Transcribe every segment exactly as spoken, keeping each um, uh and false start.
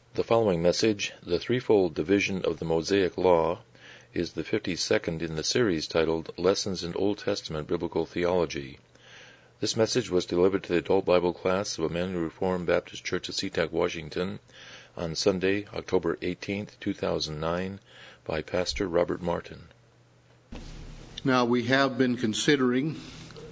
The following message, The Threefold Division of the Mosaic Law, is the fifty-second in the series titled Lessons in Old Testament Biblical Theology. This message was delivered to the adult Bible class of Emmanuel Reformed Baptist Church of SeaTac, Washington, on Sunday, October eighteenth, two thousand nine, by Pastor Robert Martin. Now, we have been considering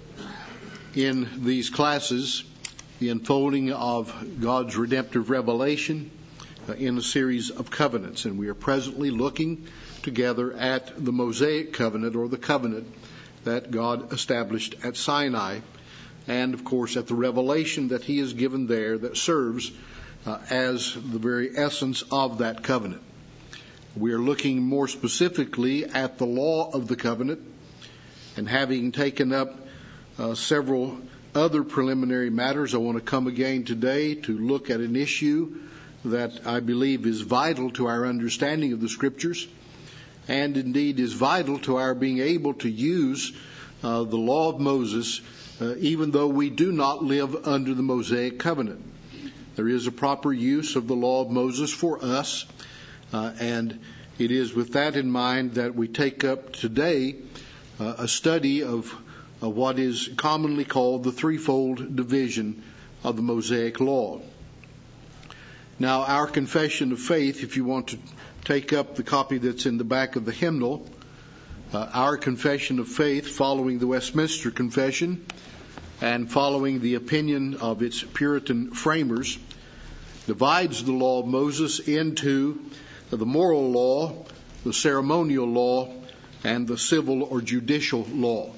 in these classes the unfolding of God's redemptive revelation in a series of covenants, and we are presently looking together at the Mosaic covenant, or the covenant that God established at Sinai, and of course at the revelation that He has given there that serves uh, as the very essence of that covenant. We are looking more specifically at the law of the covenant, and having taken up uh, several other preliminary matters, I want to come again today to look at an issue that I believe is vital to our understanding of the Scriptures, and indeed is vital to our being able to use uh, the law of Moses, uh, even though we do not live under the Mosaic covenant. There is a proper use of the law of Moses for us, uh, and it is with that in mind that we take up today uh, a study of, of what is commonly called the threefold division of the Mosaic law. Now, our confession of faith, if you want to take up the copy that's in the back of the hymnal, uh, our confession of faith, following the Westminster Confession and following the opinion of its Puritan framers, divides the law of Moses into the moral law, the ceremonial law, and the civil or judicial law.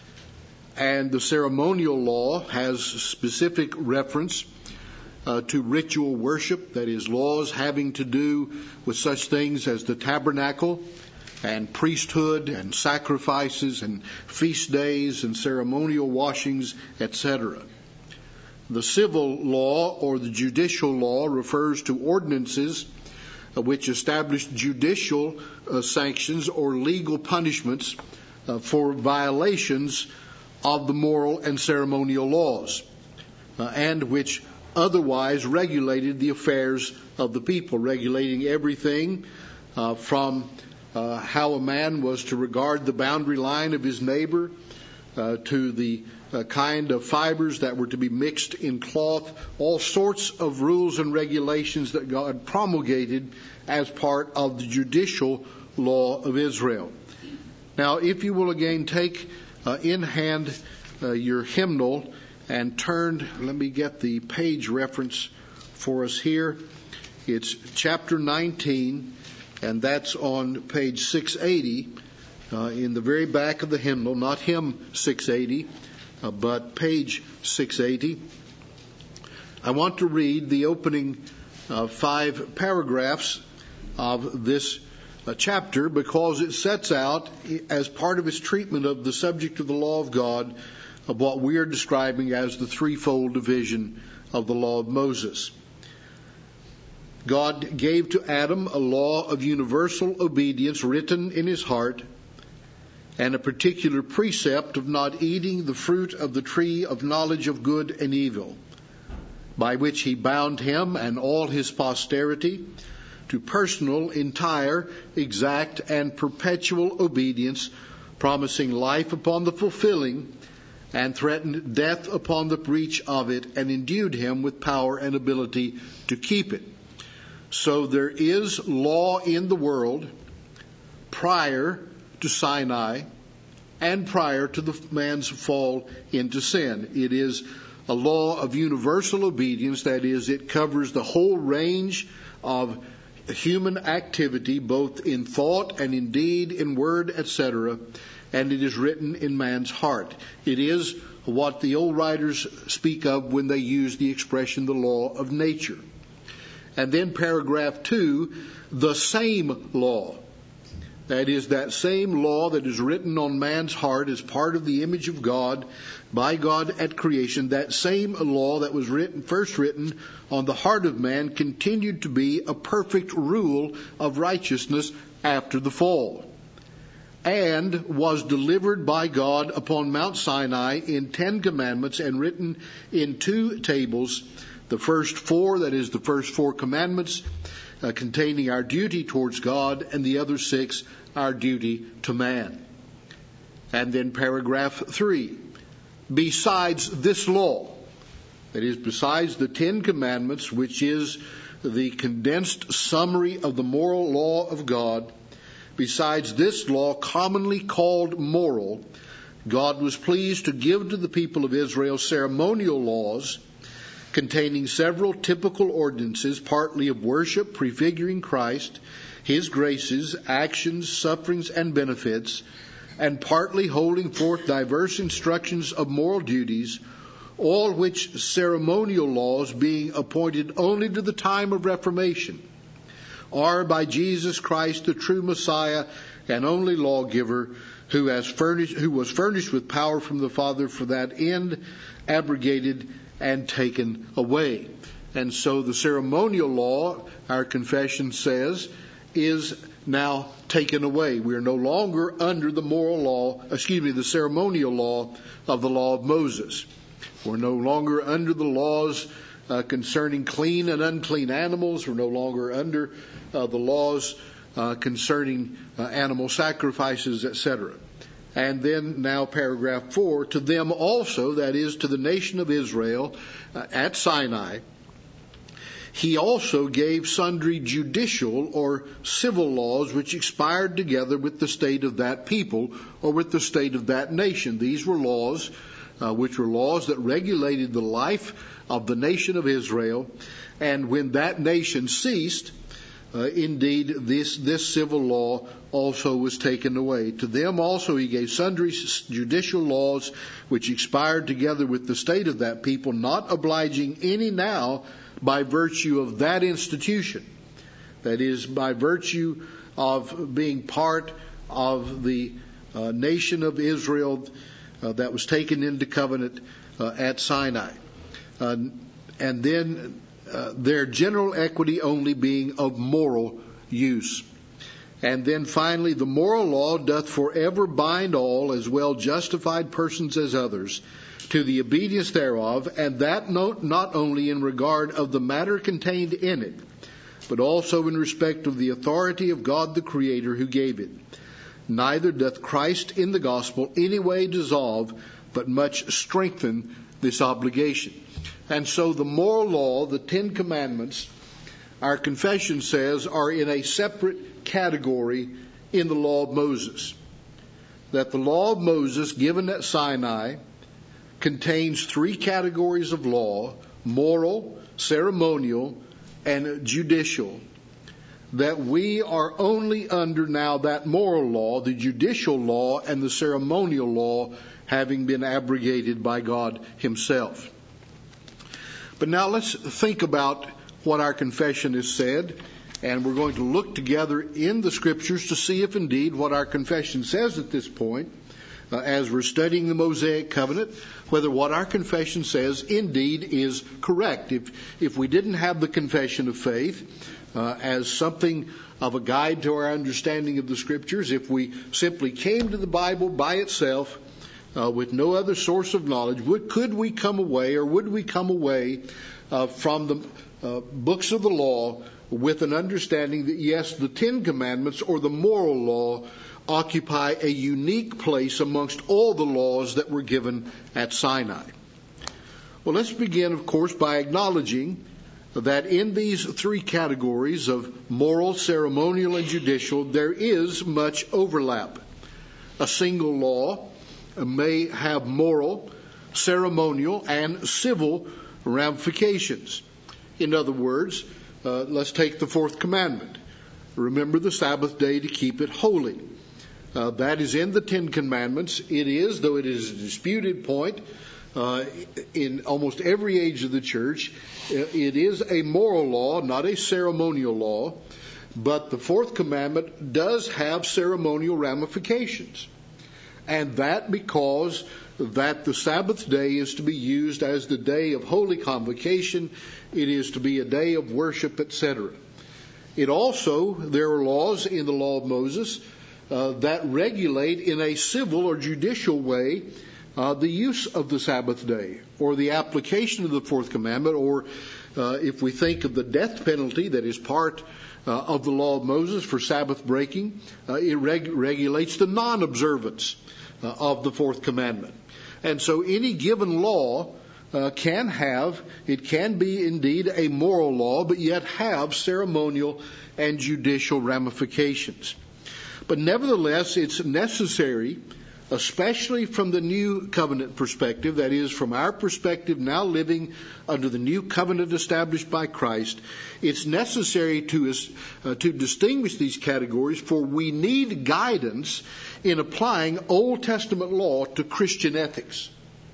And the ceremonial law has specific reference Uh, to ritual worship, that is, laws having to do with such things as the tabernacle and priesthood and sacrifices and feast days and ceremonial washings, et cetera. The civil law or the judicial law refers to ordinances uh, which establish judicial uh, sanctions or legal punishments uh, for violations of the moral and ceremonial laws, uh, and which otherwise regulated the affairs of the people, regulating everything uh, from uh, how a man was to regard the boundary line of his neighbor uh, to the uh, kind of fibers that were to be mixed in cloth, all sorts of rules and regulations that God promulgated as part of the judicial law of Israel. Now, if you will again take uh, in hand uh, your hymnal and turned, let me get the page reference for us here. It's chapter nineteen, and that's on page six eighty, uh, in the very back of the hymnal, not hymn six eighty, uh, but page six eighty. I want to read the opening uh, five paragraphs of this uh, chapter, because it sets out, as part of its treatment of the subject of the law of God, of what we are describing as the threefold division of the law of Moses. God gave to Adam a law of universal obedience written in his heart, and a particular precept of not eating the fruit of the tree of knowledge of good and evil, by which he bound him and all his posterity to personal, entire, exact, and perpetual obedience, promising life upon the fulfilling, and threatened death upon the breach of it, and endued him with power and ability to keep it. So there is law in the world prior to Sinai and prior to the man's fall into sin. It is a law of universal obedience, that is, it covers the whole range of human activity, both in thought and in deed, in word, et cetera, and it is written in man's heart. It is what the old writers speak of when they use the expression the law of nature. And then paragraph two, the same law. That is, that same law that is written on man's heart as part of the image of God, by God at creation, that same law that was written, first written on the heart of man, continued to be a perfect rule of righteousness after the fall, and was delivered by God upon Mount Sinai in Ten Commandments and written in two tables The first four, that is the first four commandments, uh, containing our duty towards God, and the other six, our duty to man. And then paragraph three, besides this law, that is, besides the Ten Commandments, which is the condensed summary of the moral law of God, besides this law, commonly called moral, God was pleased to give to the people of Israel ceremonial laws containing several typical ordinances, partly of worship, prefiguring Christ, His graces, actions, sufferings, and benefits, and partly holding forth diverse instructions of moral duties, all which ceremonial laws, being appointed only to the time of Reformation, are by Jesus Christ the true Messiah and only lawgiver, who has furnished, who was furnished with power from the Father for that end, abrogated and taken away. And so the ceremonial law, our confession says, is now taken away. We are no longer under the moral law, excuse me, the ceremonial law of the law of Moses. We're no longer under the laws uh, concerning clean and unclean animals. We're no longer under uh, the laws uh, concerning uh, animal sacrifices, et cetera. And then now paragraph four, to them also, that is to the nation of Israel uh, at Sinai, He also gave sundry judicial or civil laws which expired together with the state of that people or with the state of that nation. These were laws uh, which were laws that regulated the life of the nation of Israel. And when that nation ceased, uh, indeed this, this civil law also was taken away. To them also He gave sundry judicial laws which expired together with the state of that people, not obliging any now by virtue of that institution, that is, by virtue of being part of the uh, nation of Israel uh, that was taken into covenant uh, at Sinai. Uh, and then uh, their general equity only being of moral use. And then finally, the moral law doth forever bind all, as well justified persons as others, to the obedience thereof, and that not only in regard of the matter contained in it, but also in respect of the authority of God the Creator who gave it. Neither doth Christ in the gospel any way dissolve, but much strengthen this obligation. And so the moral law, the Ten Commandments, our confession says, are in a separate category in the law of Moses. That the law of Moses given at Sinai contains three categories of law: moral, ceremonial, and judicial. That we are only under now that moral law, the judicial law, and the ceremonial law having been abrogated by God Himself. But now let's think about what our confession has said, and we're going to look together in the Scriptures to see if indeed what our confession says at this point, uh, as we're studying the Mosaic Covenant, whether what our confession says indeed is correct. If if we didn't have the confession of faith uh, as something of a guide to our understanding of the Scriptures, if we simply came to the Bible by itself uh, with no other source of knowledge, would, could we come away, or would we come away uh, from the uh, books of the law with an understanding that, yes, the Ten Commandments or the moral law occupy a unique place amongst all the laws that were given at Sinai? Well, let's begin, of course, by acknowledging that in these three categories of moral, ceremonial, and judicial, there is much overlap. A single law may have moral, ceremonial, and civil ramifications. In other words, uh, let's take the fourth commandment. Remember the Sabbath day to keep it holy. Uh, that is in the Ten Commandments. It is, though it is a disputed point uh, in almost every age of the church, it is a moral law, not a ceremonial law. But the fourth commandment does have ceremonial ramifications. And that because that the Sabbath day is to be used as the day of holy convocation. It is to be a day of worship, et cetera. It also, there are laws in the law of Moses uh, that regulate in a civil or judicial way uh, the use of the Sabbath day, or the application of the fourth commandment, or Uh, if we think of the death penalty that is part uh, of the law of Moses for Sabbath breaking, uh, it reg- regulates the non-observance uh, of the fourth commandment. And so any given law uh, can have, it can be indeed a moral law, but yet have ceremonial and judicial ramifications. But nevertheless, it's necessary, especially from the new covenant perspective, that is, from our perspective now living under the new covenant established by Christ, it's necessary to, uh, to distinguish these categories, for we need guidance in applying Old Testament law to Christian ethics.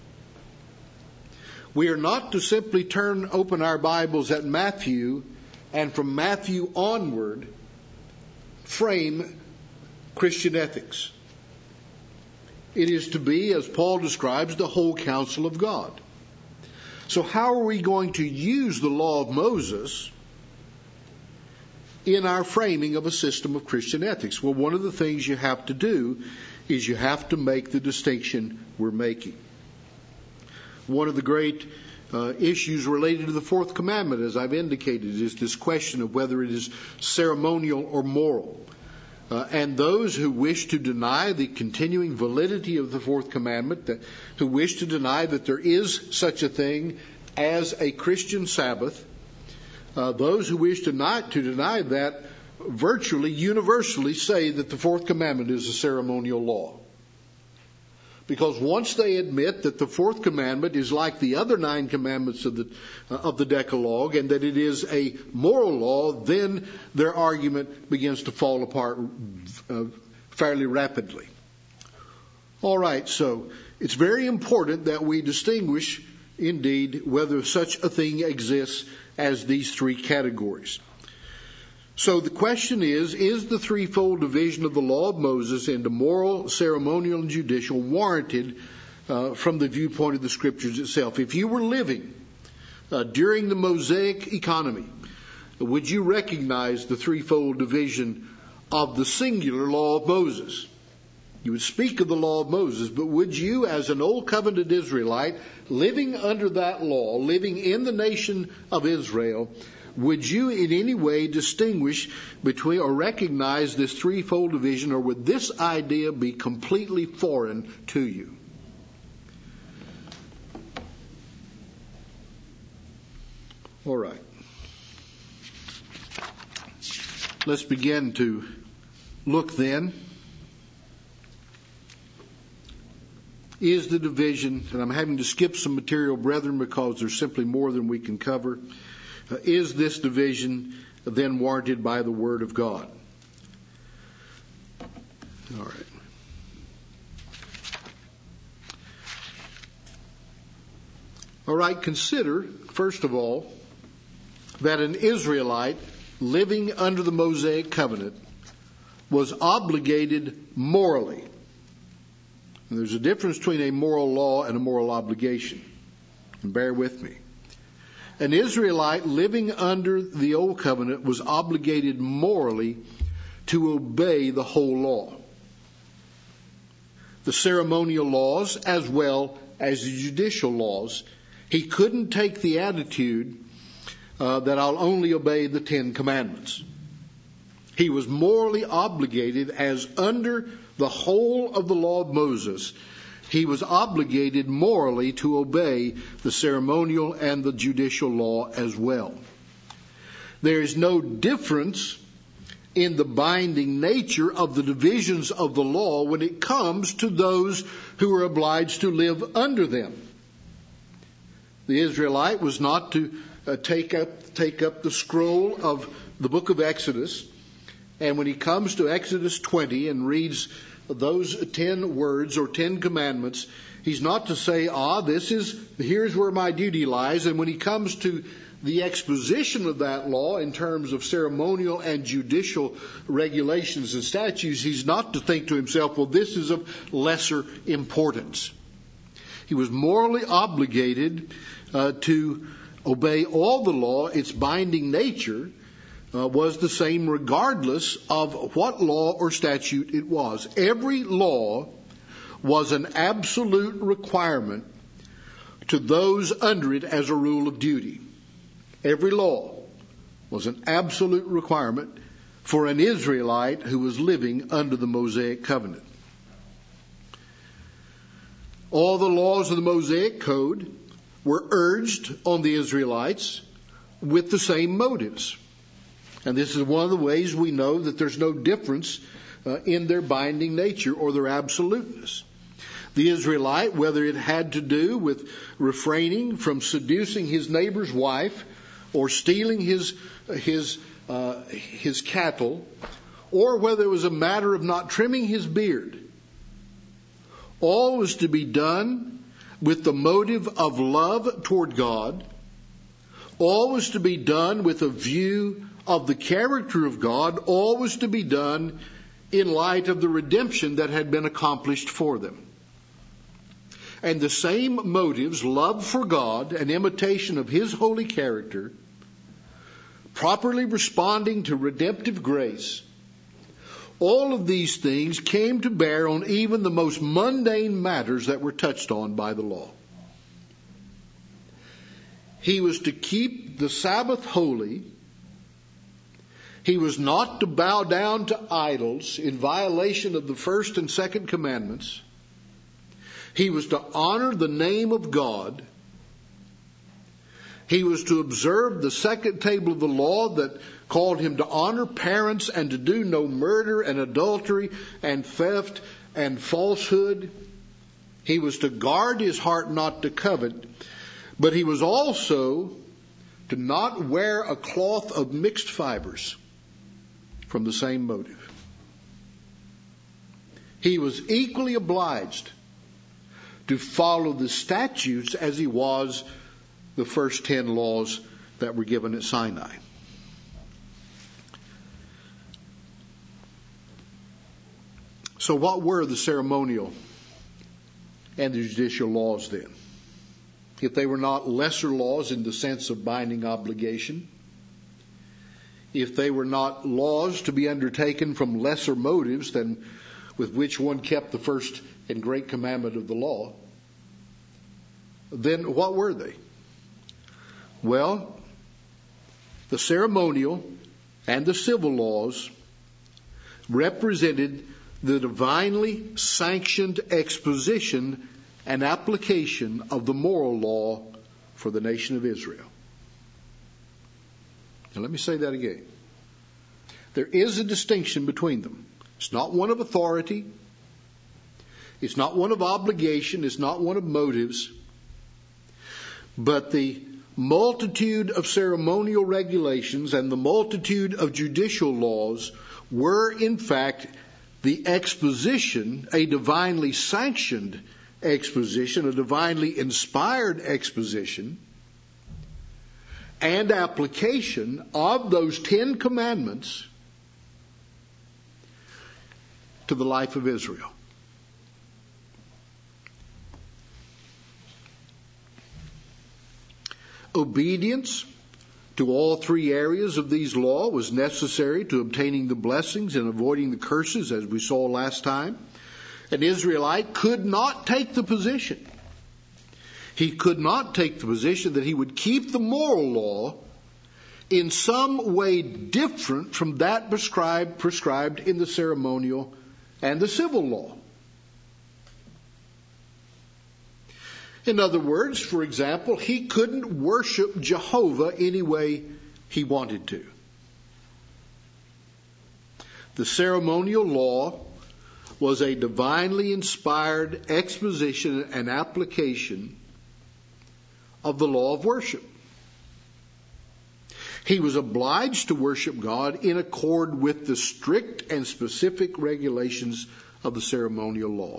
We are not to simply turn open our Bibles at Matthew and from Matthew onward frame Christian ethics. It is to be, as Paul describes, the whole counsel of God. So how are we going to use the law of Moses in our framing of a system of Christian ethics? Well, one of the things you have to do is you have to make the distinction we're making. One of the great uh, issues related to the fourth commandment, as I've indicated, is this question of whether it is ceremonial or moral. Uh, and those who wish to deny the continuing validity of the fourth commandment, that, who wish to deny that there is such a thing as a Christian Sabbath, uh, those who wish to not to deny that virtually universally say that the fourth commandment is a ceremonial law. Because once they admit that the fourth commandment is like the other nine commandments of the uh, of the Decalogue, and that it is a moral law, then their argument begins to fall apart uh, fairly rapidly. All right, so it's very important that we distinguish, indeed, whether such a thing exists as these three categories. So the question is, is the threefold division of the law of Moses into moral, ceremonial, and judicial warranted uh, from the viewpoint of the Scriptures itself? If you were living uh, during the Mosaic economy, would you recognize the threefold division of the singular law of Moses? You would speak of the law of Moses, but would you, as an old covenant Israelite, living under that law, living in the nation of Israel, would you in any way distinguish between or recognize this threefold division, or would this idea be completely foreign to you? All right. Let's begin to look then. Is the division, and I'm having to skip some material, brethren, because there's simply more than we can cover. Uh, is this division then warranted by the Word of God? All right. All right, consider, first of all, that an Israelite living under the Mosaic covenant was obligated morally. And there's a difference between a moral law and a moral obligation. And bear with me. An Israelite living under the Old Covenant was obligated morally to obey the whole law. The ceremonial laws as well as the judicial laws. He couldn't take the attitude uh, that I'll only obey the Ten Commandments. He was morally obligated, as under the whole of the law of Moses, he was obligated morally to obey the ceremonial and the judicial law as well. There is no difference in the binding nature of the divisions of the law when it comes to those who are obliged to live under them. The Israelite was not to uh, take up take up the scroll of the book of Exodus, and when he comes to Exodus twenty and reads those ten words or ten commandments, he's not to say, ah, this is, here's where my duty lies. And when he comes to the exposition of that law in terms of ceremonial and judicial regulations and statutes, he's not to think to himself, well, this is of lesser importance. He was morally obligated uh, to obey all the law. Its binding nature Uh, was the same regardless of what law or statute it was. Every law was an absolute requirement to those under it as a rule of duty. Every law was an absolute requirement for an Israelite who was living under the Mosaic covenant. All the laws of the Mosaic Code were urged on the Israelites with the same motives. And this is one of the ways we know that there's no difference uh, in their binding nature or their absoluteness. The Israelite, whether it had to do with refraining from seducing his neighbor's wife or stealing his his uh, his cattle, or whether it was a matter of not trimming his beard, all was to be done with the motive of love toward God. All was to be done with a view of the character of God. All was to be done in light of the redemption that had been accomplished for them. And the same motives, love for God and imitation of His holy character, properly responding to redemptive grace, all of these things came to bear on even the most mundane matters that were touched on by the law. He was to keep the Sabbath holy. He was not to bow down to idols in violation of the first and second commandments. He was to honor the name of God. He was to observe the second table of the law that called him to honor parents and to do no murder and adultery and theft and falsehood. He was to guard his heart not to covet, but he was also to not wear a cloth of mixed fibers from the same motive. He was equally obliged to follow the statutes as he was the first ten laws that were given at Sinai. So what were the ceremonial and the judicial laws then? If they were not lesser laws in the sense of binding obligation, if they were not laws to be undertaken from lesser motives than with which one kept the first and great commandment of the law, then what were they? Well, the ceremonial and the civil laws represented the divinely sanctioned exposition and application of the moral law for the nation of Israel. Now let me say that again. There is a distinction between them. It's not one of authority. It's not one of obligation. It's not one of motives. But the multitude of ceremonial regulations and the multitude of judicial laws were, in fact, the exposition, a divinely sanctioned exposition, a divinely inspired exposition, and application of those Ten Commandments to the life of Israel. Obedience to all three areas of these laws was necessary to obtaining the blessings and avoiding the curses, as we saw last time. An Israelite could not take the position. He could not take the position that he would keep the moral law in some way different from that prescribed, prescribed in the ceremonial and the civil law. In other words, for example, he couldn't worship Jehovah any way he wanted to. The ceremonial law was a divinely inspired exposition and application of the law of worship. He was obliged to worship God in accord with the strict and specific regulations of the ceremonial law.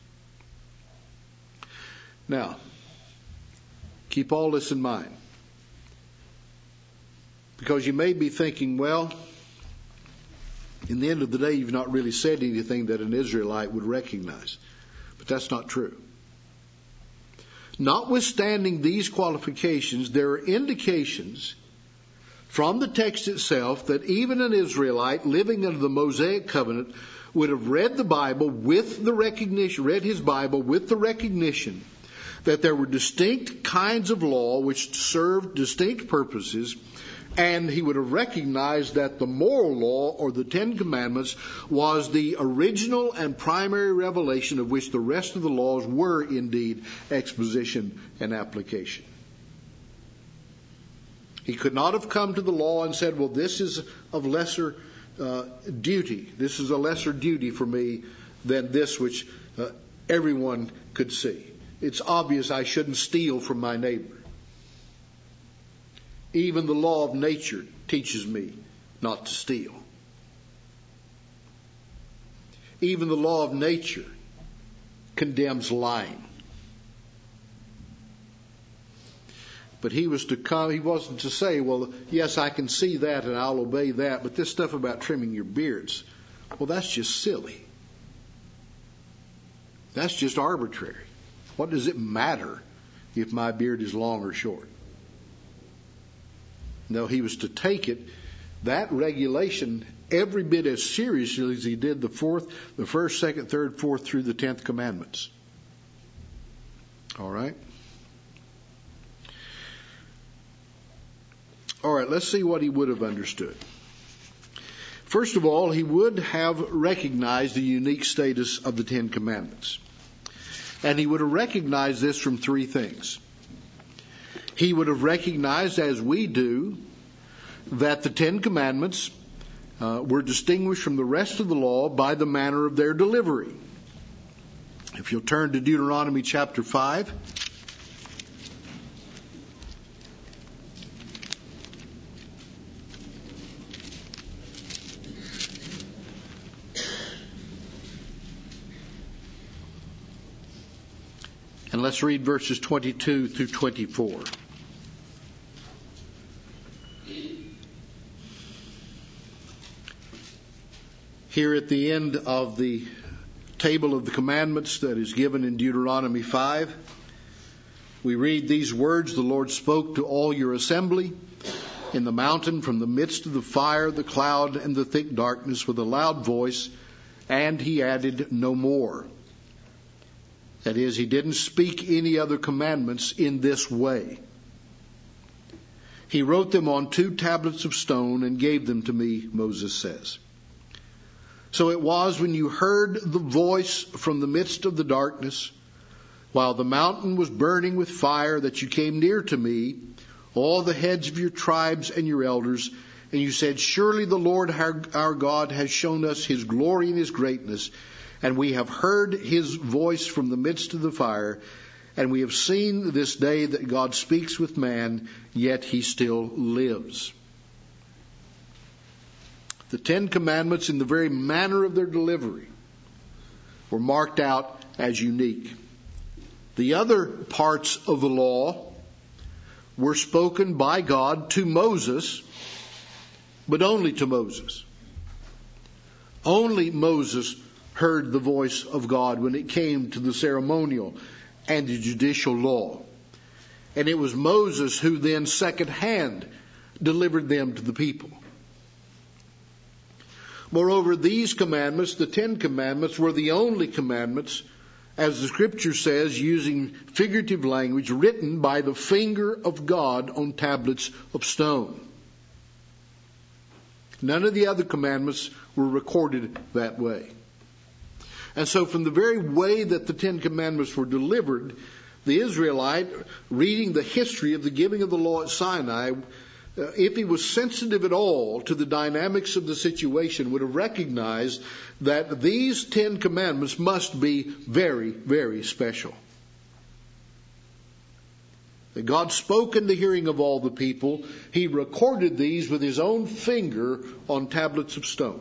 Now, keep all this in mind, because you may be thinking, well, in the end of the day, you've not really said anything that an Israelite would recognize. But that's not true. Notwithstanding these qualifications, there are indications from the text itself that even an Israelite living under the Mosaic covenant would have read the Bible with the recognition, read his Bible with the recognition that there were distinct kinds of law which served distinct purposes, and he would have recognized that the moral law, or the Ten Commandments, was the original and primary revelation of which the rest of the laws were indeed exposition and application. He could not have come to the law and said, well, this is of lesser uh, duty. This is a lesser duty for me than this which uh, everyone could see. It's obvious I shouldn't steal from my neighbor. Even the law of nature teaches me not to steal. Even the law of nature condemns lying. But he was to come, he wasn't to say, well, yes, I can see that and I'll obey that, but this stuff about trimming your beards, well, that's just silly. That's just arbitrary. What does it matter if my beard is long or short? No, he was to take it, that regulation, every bit as seriously as he did the fourth, the first, second, third, fourth through the tenth commandments. All right? All right, let's see what he would have understood. First of all, he would have recognized the unique status of the Ten Commandments. And he would have recognized this from three things. He would have recognized, as we do, that the Ten Commandments uh, were distinguished from the rest of the law by the manner of their delivery. If you'll turn to Deuteronomy chapter five. And let's read verses twenty-two through twenty-four. Here at the end of the table of the commandments that is given in Deuteronomy five, we read these words, the Lord spoke to all your assembly in the mountain from the midst of the fire, the cloud, and the thick darkness with a loud voice, and he added no more. That is, he didn't speak any other commandments in this way. He wrote them on two tablets of stone and gave them to me, Moses says. So it was when you heard the voice from the midst of the darkness, while the mountain was burning with fire, that you came near to me, all the heads of your tribes and your elders, and you said, surely the Lord our, our God has shown us his glory and his greatness, and we have heard his voice from the midst of the fire, and we have seen this day that God speaks with man, yet he still lives. The Ten Commandments, in the very manner of their delivery, were marked out as unique. The other parts of the law were spoken by God to Moses, but only to Moses. Only Moses heard the voice of God when it came to the ceremonial and the judicial law. And it was Moses who then secondhand delivered them to the people. Moreover, these commandments, the Ten Commandments, were the only commandments, as the Scripture says, using figurative language, written by the finger of God on tablets of stone. None of the other commandments were recorded that way. And so from the very way that the Ten Commandments were delivered, the Israelite, reading the history of the giving of the law at Sinai, Uh, if he was sensitive at all to the dynamics of the situation, would have recognized that these Ten Commandments must be very, very special. That God spoke in the hearing of all the people. He recorded these with his own finger on tablets of stone.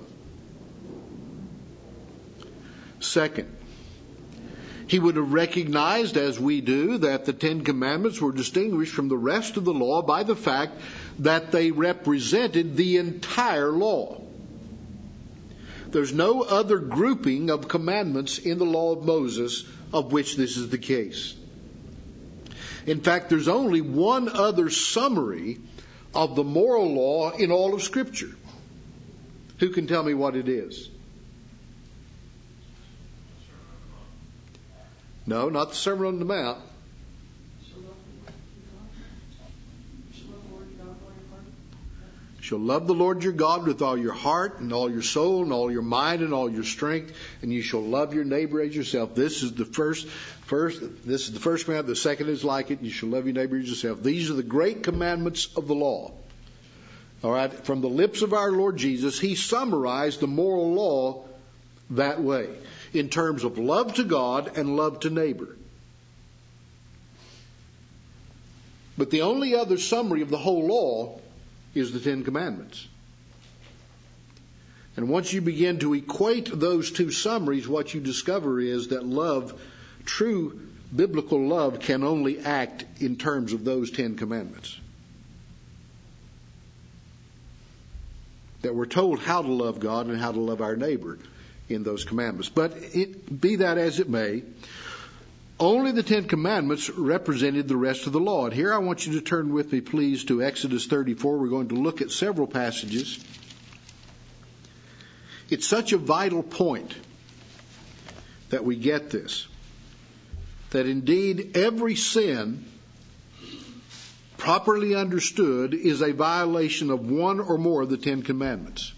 Second, he would have recognized, as we do, that the Ten Commandments were distinguished from the rest of the law by the fact that they represented the entire law. There's no other grouping of commandments in the law of Moses of which this is the case. In fact, there's only one other summary of the moral law in all of Scripture. Who can tell me what it is? No, not the Sermon on the Mount. shall love the Lord your God with all your heart and all your soul and all your mind and all your strength, and you shall love your neighbor as yourself. This is the first, first, this is the first commandment. The second is like it. You shall love your neighbor as yourself. These are the great commandments of the law. All right. From the lips of our Lord Jesus, he summarized the moral law that way, in terms of love to God and love to neighbor. But the only other summary of the whole law is the Ten Commandments. And once you begin to equate those two summaries, what you discover is that love, true biblical love, can only act in terms of those Ten Commandments. That we're told how to love God and how to love our neighbor in those commandments. But it, be that as it may, only the Ten Commandments represented the rest of the law. And here I want you to turn with me, please, to Exodus thirty-four. We're going to look at several passages. It's such a vital point that we get this, that indeed every sin, properly understood, is a violation of one or more of the Ten Commandments.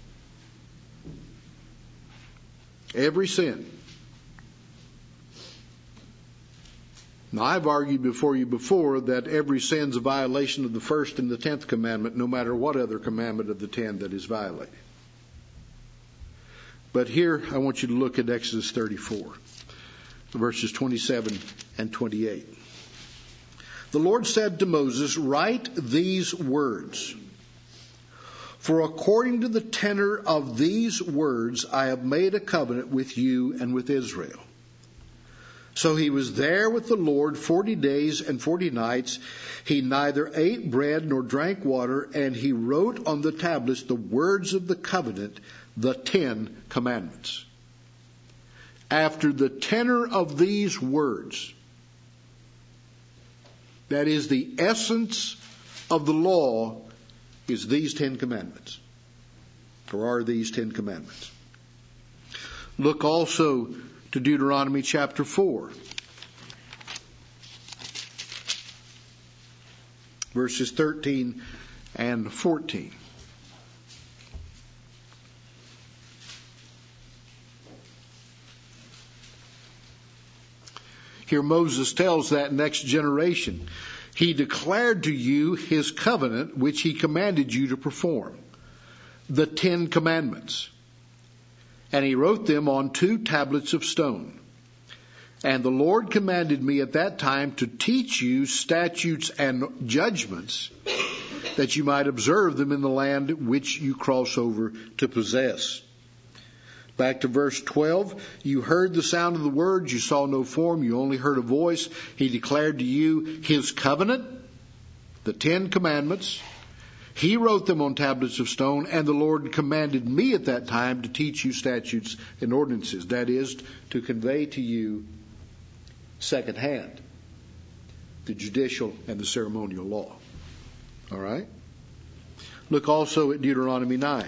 Every sin. Now, I've argued before you before that every sin is a violation of the first and the tenth commandment, no matter what other commandment of the ten that is violated. But here, I want you to look at Exodus thirty-four, verses twenty-seven and twenty-eight. The Lord said to Moses, "Write these words. For according to the tenor of these words, I have made a covenant with you and with Israel." So he was there with the Lord forty days and forty nights. He neither ate bread nor drank water, and he wrote on the tablets the words of the covenant, the Ten Commandments. After the tenor of these words, that is the essence of the law, is these Ten Commandments, or are these Ten Commandments. Look also to Deuteronomy chapter four, verses thirteen and fourteen. Here Moses tells that next generation, "He declared to you his covenant, which he commanded you to perform, the Ten Commandments. And he wrote them on two tablets of stone. And the Lord commanded me at that time to teach you statutes and judgments, that you might observe them in the land which you cross over to possess." Back to verse twelve, "You heard the sound of the words, you saw no form, you only heard a voice. He declared to you his covenant, the Ten Commandments. He wrote them on tablets of stone, and the Lord commanded me at that time to teach you statutes and ordinances." That is, to convey to you secondhand the judicial and the ceremonial law. All right? Look also at Deuteronomy nine.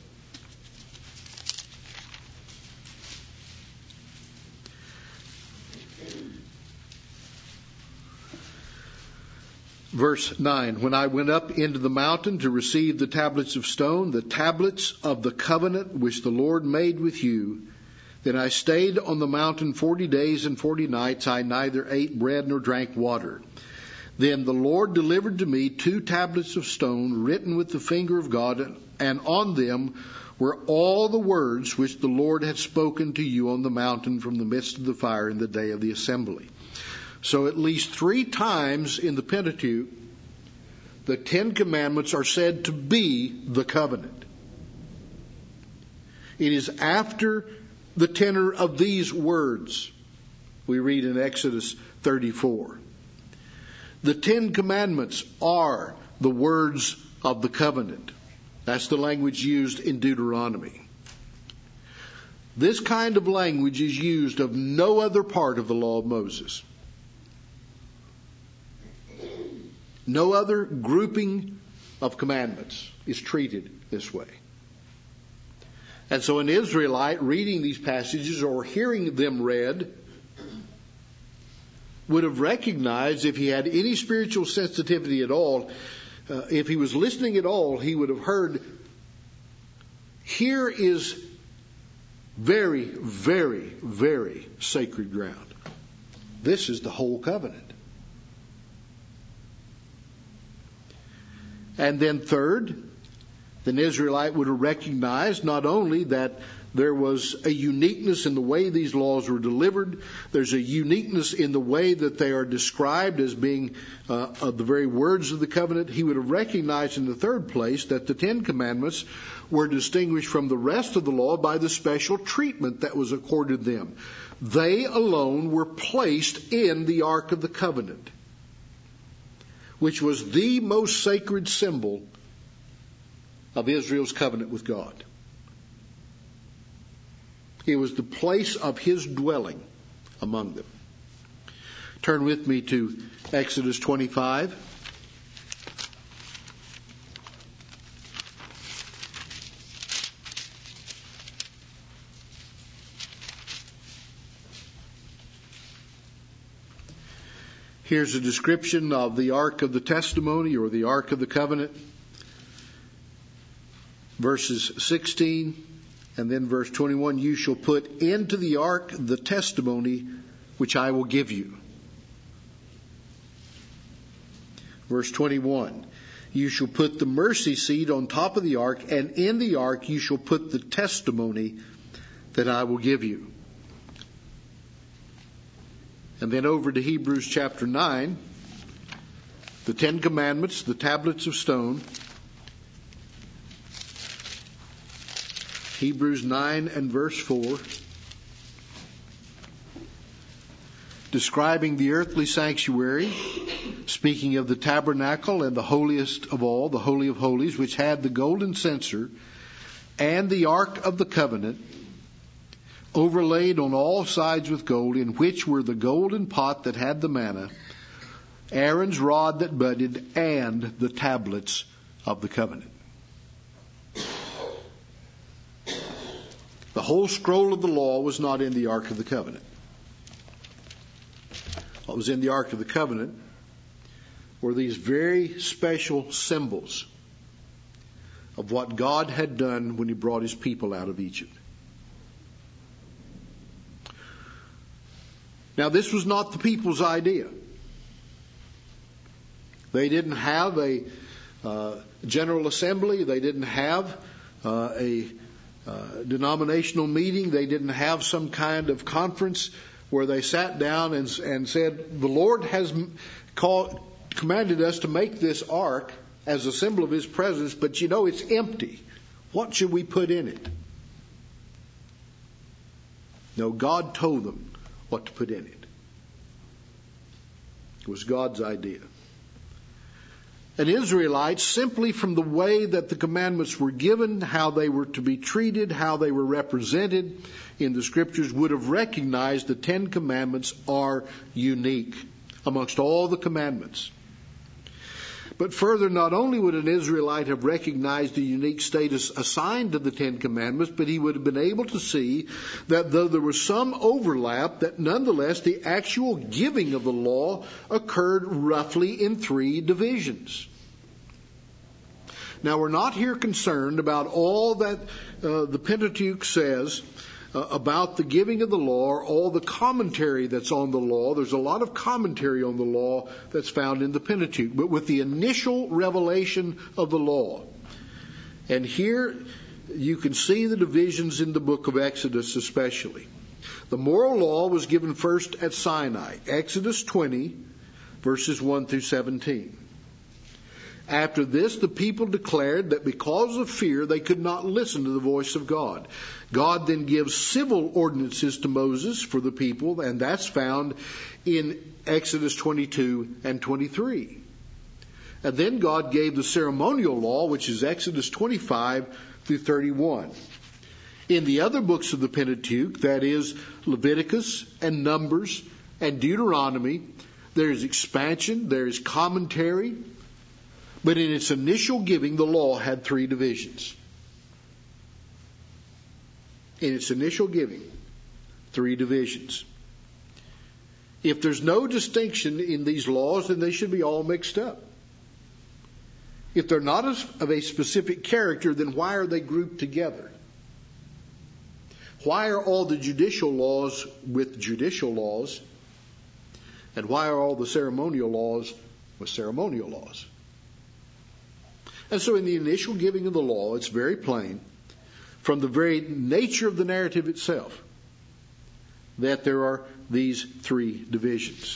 Verse nine, "When I went up into the mountain to receive the tablets of stone, the tablets of the covenant which the Lord made with you, then I stayed on the mountain forty days and forty nights. I neither ate bread nor drank water. Then the Lord delivered to me two tablets of stone written with the finger of God, and on them were all the words which the Lord had spoken to you on the mountain from the midst of the fire in the day of the assembly." So at least three times in the Pentateuch, the Ten Commandments are said to be the covenant. It is after the tenor of these words we read in Exodus thirty-four. The Ten Commandments are the words of the covenant. That's the language used in Deuteronomy. This kind of language is used of no other part of the law of Moses. No other grouping of commandments is treated this way. And so an Israelite reading these passages or hearing them read would have recognized, if he had any spiritual sensitivity at all, uh, if he was listening at all, he would have heard, here is very, very, very sacred ground. This is the whole covenant. And then third, an Israelite would have recognized not only that there was a uniqueness in the way these laws were delivered, there's a uniqueness in the way that they are described as being uh, of the very words of the covenant. He would have recognized in the third place that the Ten Commandments were distinguished from the rest of the law by the special treatment that was accorded them. They alone were placed in the Ark of the Covenant, which was the most sacred symbol of Israel's covenant with God. It was the place of his dwelling among them. Turn with me to Exodus twenty-five. Here's a description of the Ark of the Testimony, or the Ark of the Covenant. Verses sixteen and then verse twenty-one, you shall put into the ark the testimony which I will give you. Verse twenty-one, you shall put the mercy seat on top of the ark, and in the ark you shall put the testimony that I will give you. And then over to Hebrews chapter nine, the Ten Commandments, the tablets of stone. Hebrews nine and verse four, describing the earthly sanctuary, speaking of the tabernacle and the holiest of all, the Holy of Holies, which had the golden censer and the Ark of the Covenant, overlaid on all sides with gold, in which were the golden pot that had the manna, Aaron's rod that budded, and the tablets of the covenant. The whole scroll of the law was not in the Ark of the Covenant. What was in the Ark of the Covenant were these very special symbols of what God had done when he brought his people out of Egypt. Now, this was not the people's idea. They didn't have a uh, general assembly. They didn't have uh, a Uh, denominational meeting. They didn't have some kind of conference where they sat down and, and said, the Lord has called, commanded us to make this ark as a symbol of his presence, but you know it's empty. What should we put in it? No, God told them what to put in it. It was God's idea. An Israelite, simply from the way that the commandments were given, how they were to be treated, how they were represented in the Scriptures, would have recognized the Ten Commandments are unique amongst all the commandments. But further, not only would an Israelite have recognized the unique status assigned to the Ten Commandments, but he would have been able to see that though there was some overlap, that nonetheless the actual giving of the law occurred roughly in three divisions. Now, we're not here concerned about all that uh, the Pentateuch says uh, about the giving of the law, or all the commentary that's on the law. There's a lot of commentary on the law that's found in the Pentateuch. But with the initial revelation of the law, and here you can see the divisions in the book of Exodus especially. The moral law was given first at Sinai, Exodus twenty, verses one through seventeen. After this, the people declared that because of fear, they could not listen to the voice of God. God then gives civil ordinances to Moses for the people, and that's found in Exodus twenty-two and twenty-three. And then God gave the ceremonial law, which is Exodus twenty-five through thirty-one. In the other books of the Pentateuch, that is Leviticus and Numbers and Deuteronomy, there is expansion, there is commentary. But in its initial giving, the law had three divisions. In its initial giving, three divisions. If there's no distinction in these laws, then they should be all mixed up. If they're not of a specific character, then why are they grouped together? Why are all the judicial laws with judicial laws? And why are all the ceremonial laws with ceremonial laws? And so in the initial giving of the law, it's very plain, from the very nature of the narrative itself, that there are these three divisions.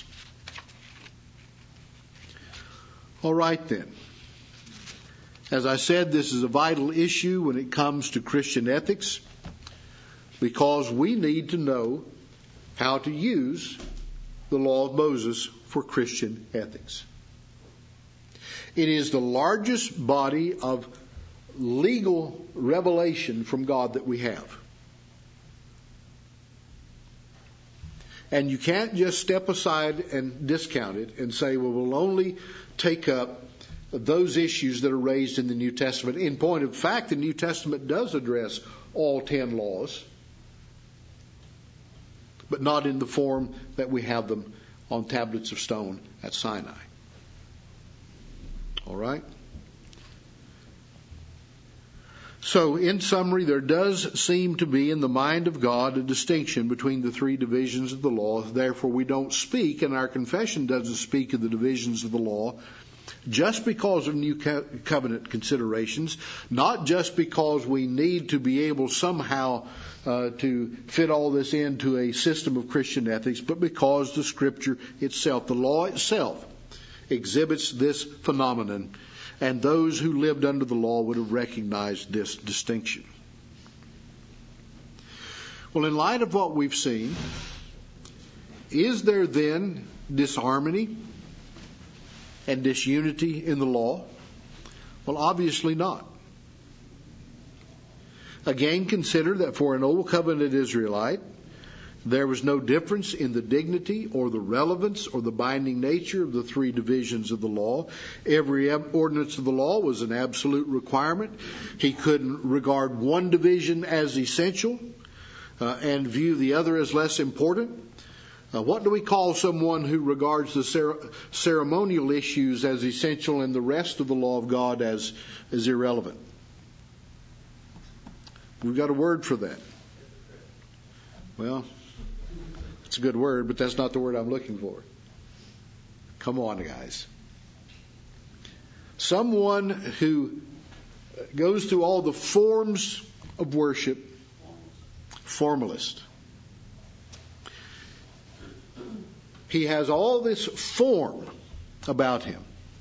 All right then. As I said, this is a vital issue when it comes to Christian ethics, because we need to know how to use the law of Moses for Christian ethics. It is the largest body of legal revelation from God that we have. And you can't just step aside and discount it and say, well, we'll only take up those issues that are raised in the New Testament. In point of fact, the New Testament does address all ten laws, but not in the form that we have them on tablets of stone at Sinai. All right? So, in summary, there does seem to be in the mind of God a distinction between the three divisions of the law. Therefore, we don't speak, and our confession doesn't speak of the divisions of the law just because of new covenant considerations, not just because we need to be able somehow uh, to fit all this into a system of Christian ethics, but because the Scripture itself, the law itself, exhibits this phenomenon, and those who lived under the law would have recognized this distinction. Well, in light of what we've seen, is there then disharmony and disunity in the law? Well, obviously not. Again, consider that for an Old Covenant Israelite, there was no difference in the dignity or the relevance or the binding nature of the three divisions of the law. Every ordinance of the law was an absolute requirement. He couldn't regard one division as essential uh, and view the other as less important. Uh, what do we call someone who regards the cer- ceremonial issues as essential and the rest of the law of God as, as irrelevant? We've got a word for that. Well, it's a good word, but that's not the word I'm looking for. Come on, guys. Someone who goes through all the forms of worship, formalist. He has all this form about him.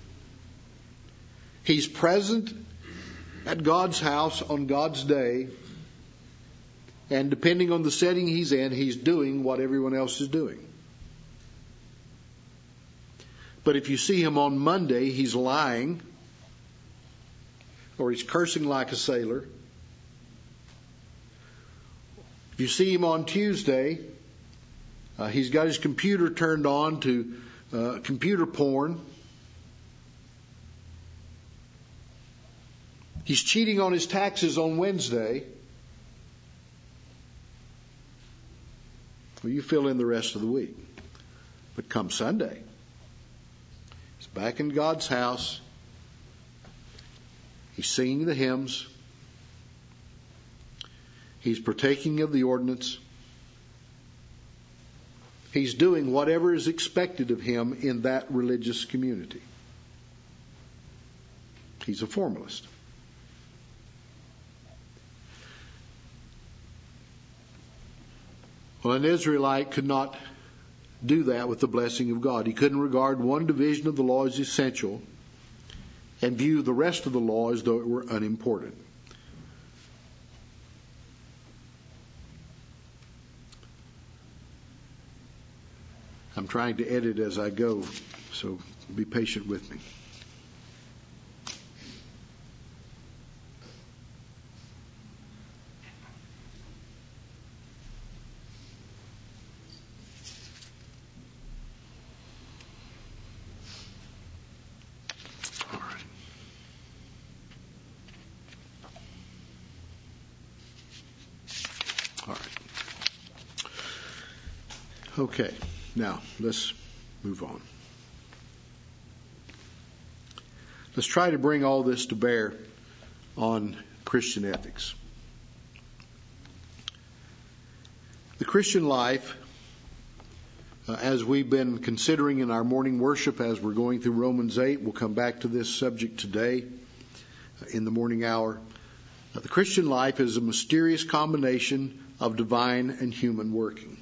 He's present at God's house on God's day, and depending on the setting he's in, he's doing what everyone else is doing. But if you see him on Monday, he's lying, or he's cursing like a sailor. If you see him on Tuesday, uh, he's got his computer turned on to uh, computer porn. He's cheating on his taxes on Wednesday. Well, you fill in the rest of the week. But come Sunday, he's back in God's house. He's singing the hymns. He's partaking of the ordinance. He's doing whatever is expected of him in that religious community. He's a formalist. Well, an Israelite could not do that with the blessing of God. He couldn't regard one division of the law as essential and view the rest of the law as though it were unimportant. I'm trying to edit as I go, so be patient with me. Okay, now let's move on. Let's try to bring all this to bear on Christian ethics. The Christian life, uh, as we've been considering in our morning worship as we're going through Romans eight, we'll come back to this subject today uh, in the morning hour. Uh, the Christian life is a mysterious combination of divine and human working.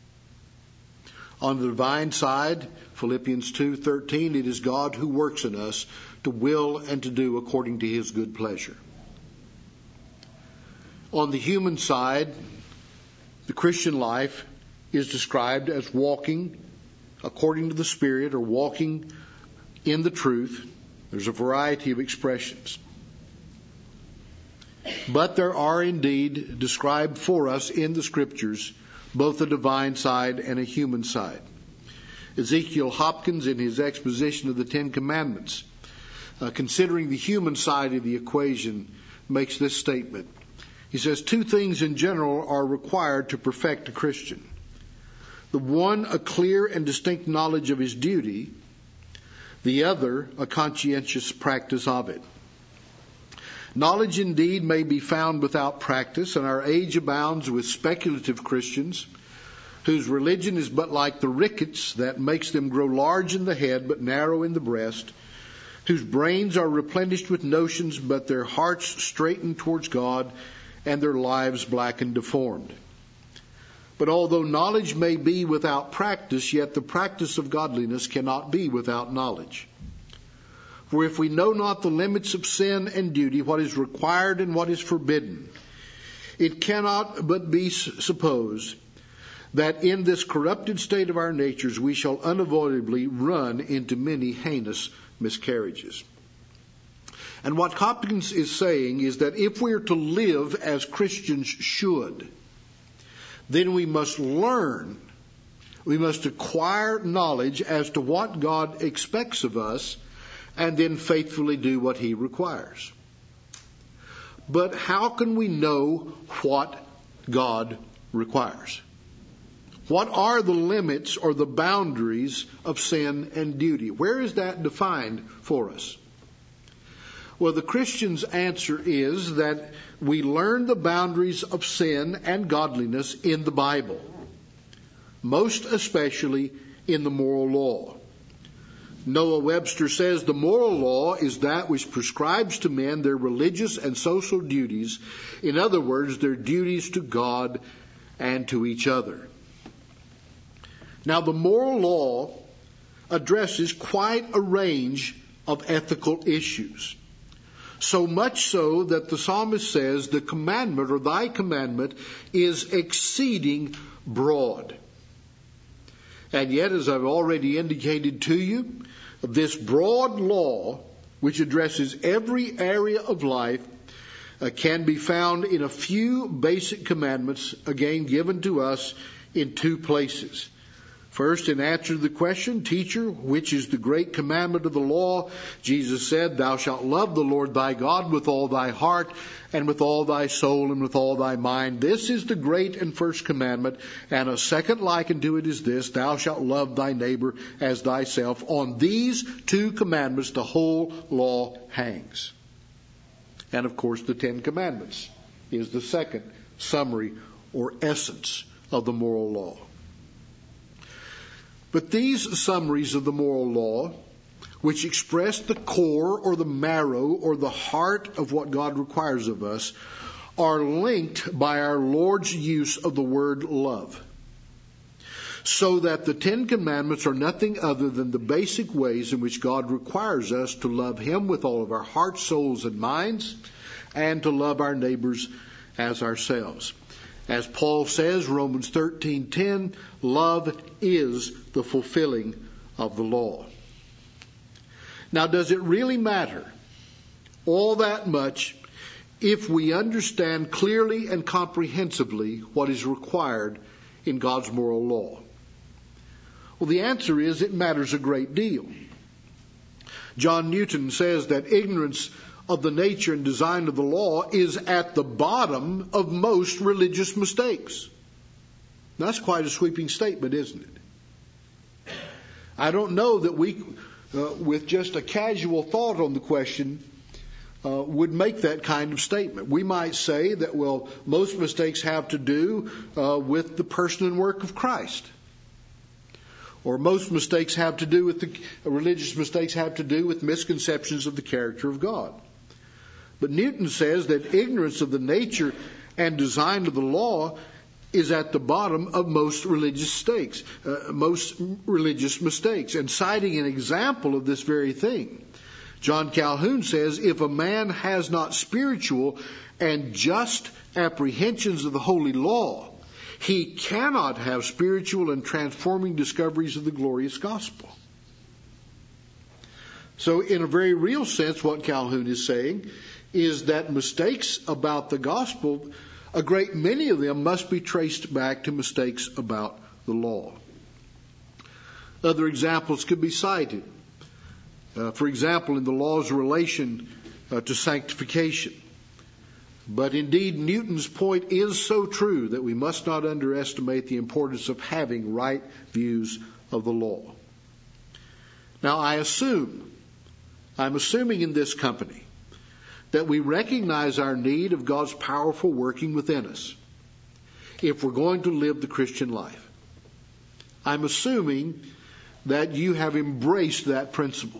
On the divine side, Philippians two thirteen, it is God who works in us to will and to do according to his good pleasure. On the human side, the Christian life is described as walking according to the Spirit or walking in the truth. There's a variety of expressions. But there are indeed described for us in the Scriptures both a divine side and a human side. Ezekiel Hopkins, in his exposition of the Ten Commandments, uh, considering the human side of the equation, makes this statement. He says, two things in general are required to perfect a Christian. The one, a clear and distinct knowledge of his duty. The other, a conscientious practice of it. Knowledge indeed may be found without practice, and our age abounds with speculative Christians whose religion is but like the rickets that makes them grow large in the head but narrow in the breast, whose brains are replenished with notions but their hearts straightened towards God and their lives black and deformed. But although knowledge may be without practice, yet the practice of godliness cannot be without knowledge. For if we know not the limits of sin and duty, what is required and what is forbidden, it cannot but be supposed that in this corrupted state of our natures we shall unavoidably run into many heinous miscarriages. And what Hopkins is saying is that if we are to live as Christians should, then we must learn, we must acquire knowledge as to what God expects of us, and then faithfully do what he requires. But how can we know what God requires? What are the limits or the boundaries of sin and duty? Where is that defined for us? Well, the Christian's answer is that we learn the boundaries of sin and godliness in the Bible, most especially in the moral law. Noah Webster says the moral law is that which prescribes to men their religious and social duties. In other words, their duties to God and to each other. Now, the moral law addresses quite a range of ethical issues. So much so that the psalmist says the commandment or thy commandment is exceeding broad. And yet, as I've already indicated to you, this broad law, which addresses every area of life, uh, can be found in a few basic commandments, again given to us in two places. First, in answer to the question, teacher, which is the great commandment of the law? Jesus said, thou shalt love the Lord thy God with all thy heart and with all thy soul and with all thy mind. This is the great and first commandment. And a second like unto it is this, thou shalt love thy neighbor as thyself. On these two commandments the whole law hangs. And of course the Ten Commandments is the second summary or essence of the moral law. But these summaries of the moral law, which express the core or the marrow or the heart of what God requires of us, are linked by our Lord's use of the word love. So that the Ten Commandments are nothing other than the basic ways in which God requires us to love Him with all of our hearts, souls, and minds, and to love our neighbors as ourselves. As Paul says, Romans thirteen ten, love is the fulfilling of the law. Now, does it really matter all that much if we understand clearly and comprehensively what is required in God's moral law? Well, the answer is it matters a great deal. John Newton says that ignorance of the nature and design of the law is at the bottom of most religious mistakes. That's quite a sweeping statement, isn't it? I don't know that we uh, with just a casual thought on the question, uh, would make that kind of statement. We might say that, well, most mistakes have to do uh, with the person and work of Christ. Or most mistakes have to do with the, religious mistakes have to do with misconceptions of the character of God. But Newton says that ignorance of the nature and design of the law is at the bottom of most religious mistakes, uh, most religious mistakes. And citing an example of this very thing, John Calhoun says, if a man has not spiritual and just apprehensions of the holy law, he cannot have spiritual and transforming discoveries of the glorious gospel. So in a very real sense, what Calhoun is saying is that mistakes about the gospel, a great many of them must be traced back to mistakes about the law. Other examples could be cited. Uh, for example, in the law's relation uh, to sanctification. But indeed, Newton's point is so true that we must not underestimate the importance of having right views of the law. Now, I assume, I'm assuming in this company, that we recognize our need of God's powerful working within us if we're going to live the Christian life. I'm assuming that you have embraced that principle.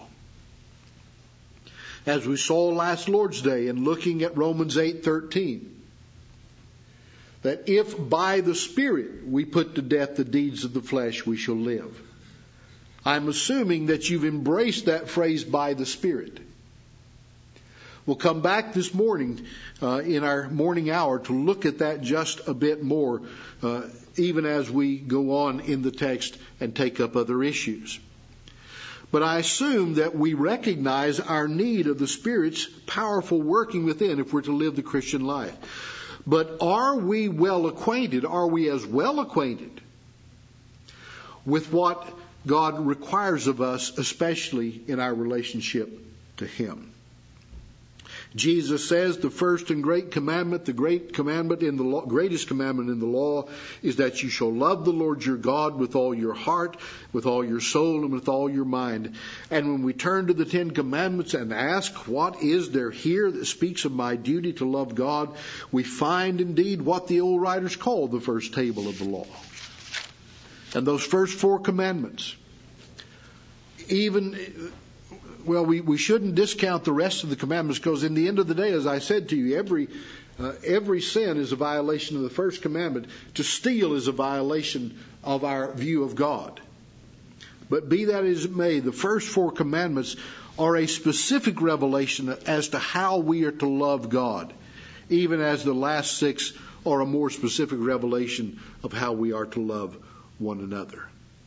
As we saw last Lord's Day in looking at Romans eight thirteen, that if by the Spirit we put to death the deeds of the flesh, we shall live. I'm assuming that you've embraced that phrase, by the Spirit. We'll come back this morning uh, in our morning hour to look at that just a bit more, uh, even as we go on in the text and take up other issues. But I assume that we recognize our need of the Spirit's powerful working within if we're to live the Christian life. But are we well acquainted, are we as well acquainted with what God requires of us, especially in our relationship to Him? Jesus says the first and great commandment, the great commandment in the law, greatest commandment in the law, is that you shall love the Lord your God with all your heart, with all your soul, and with all your mind. And when we turn to the Ten Commandments and ask, what is there here that speaks of my duty to love God, we find indeed what the old writers call the first table of the law. And those first four commandments, even... Well, we, we shouldn't discount the rest of the commandments, because in the end of the day, as I said to you, every uh, every sin is a violation of the first commandment. To steal is a violation of our view of God. But be that as it may, the first four commandments are a specific revelation as to how we are to love God, even as the last six are a more specific revelation of how we are to love one another.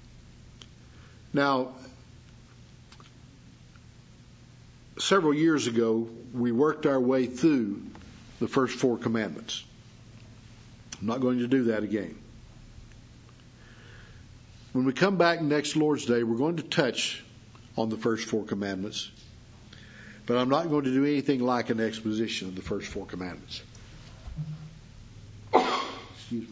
Now, several years ago, we worked our way through the first four commandments. I'm not going to do that again. When we come back next Lord's Day, we're going to touch on the first four commandments. But I'm not going to do anything like an exposition of the first four commandments. Excuse me.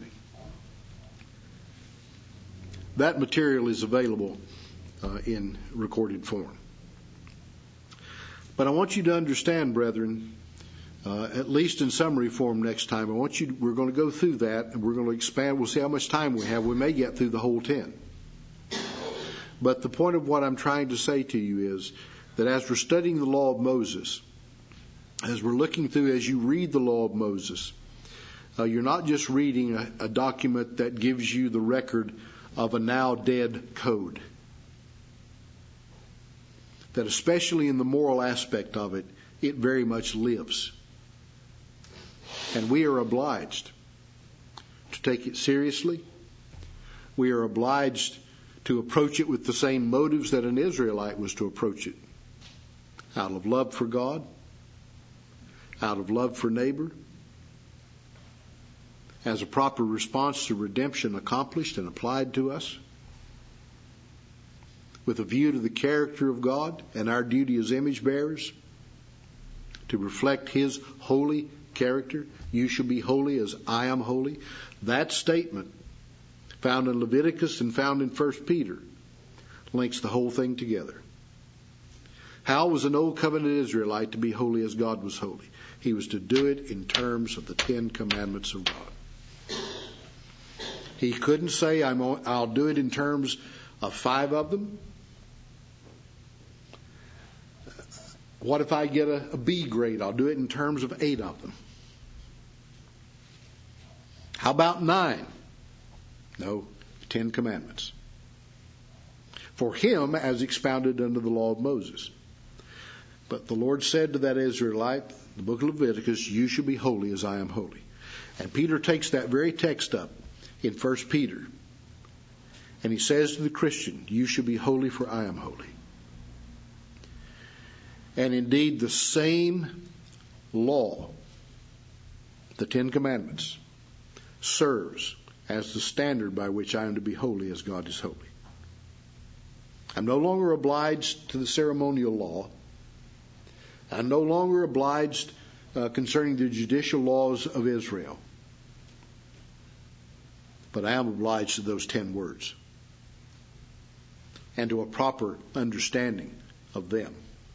That material is available uh, in recorded form. But I want you to understand, brethren, uh, at least in summary form next time, I want you to, we're going to go through that, and we're going to expand. We'll see how much time we have. We may get through the whole ten. But the point of what I'm trying to say to you is that as we're studying the law of Moses, as we're looking through, as you read the law of Moses, uh, you're not just reading a, a document that gives you the record of a now dead code. That especially in the moral aspect of it, it very much lives. And we are obliged to take it seriously. We are obliged to approach it with the same motives that an Israelite was to approach it. Out of love for God, out of love for neighbor, as a proper response to redemption accomplished and applied to us, with a view to the character of God and our duty as image bearers to reflect His holy character. You shall be holy as I am holy. That statement, found in Leviticus and found in First Peter, links the whole thing together. How was an old covenant Israelite to be holy as God was holy? He was to do it in terms of the Ten Commandments of God. He couldn't say, I'm, I'll do it in terms of five of them. What if I get a, a B grade? I'll do it in terms of eight of them. How about nine? No, Ten Commandments. For him, as expounded under the law of Moses. But the Lord said to that Israelite, the book of Leviticus, you shall be holy as I am holy. And Peter takes that very text up in First Peter. And he says to the Christian, you shall be holy for I am holy. And indeed, the same law, the Ten Commandments, serves as the standard by which I am to be holy as God is holy. I'm no longer obliged to the ceremonial law. I'm no longer obliged uh, concerning the judicial laws of Israel. But I am obliged to those ten words and to a proper understanding of them.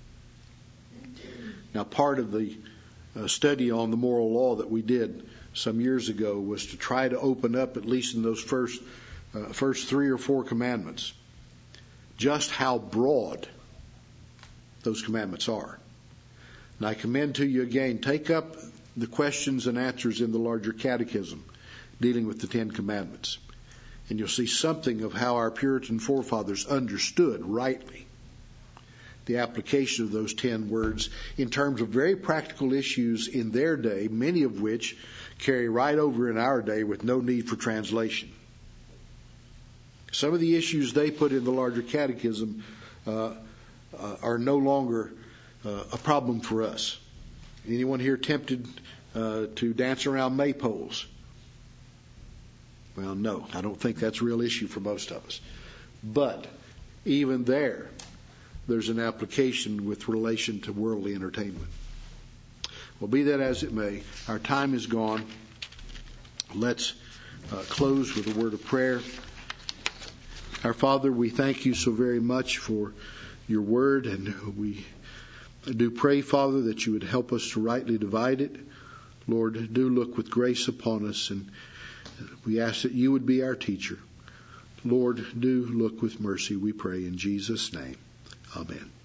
Now, part of the uh, study on the moral law that we did some years ago was to try to open up, at least in those first uh, first three or four commandments, just how broad those commandments are. And I commend to you again, take up the questions and answers in the larger catechism dealing with the Ten Commandments. And you'll see something of how our Puritan forefathers understood rightly the application of those ten words in terms of very practical issues in their day, many of which carry right over in our day with no need for translation. Some of the issues they put in the larger catechism uh, uh, are no longer uh, a problem for us. Anyone here tempted uh, to dance around maypoles? Well, no, I don't think that's a real issue for most of us. But even there, there's an application with relation to worldly entertainment. Well, be that as it may, our time is gone. Let's uh, close with a word of prayer. Our Father, we thank you so very much for your word, and we do pray, Father, that you would help us to rightly divide it. Lord, do look with grace upon us, and we ask that you would be our teacher. Lord, do look with mercy, we pray in Jesus' name. Amen.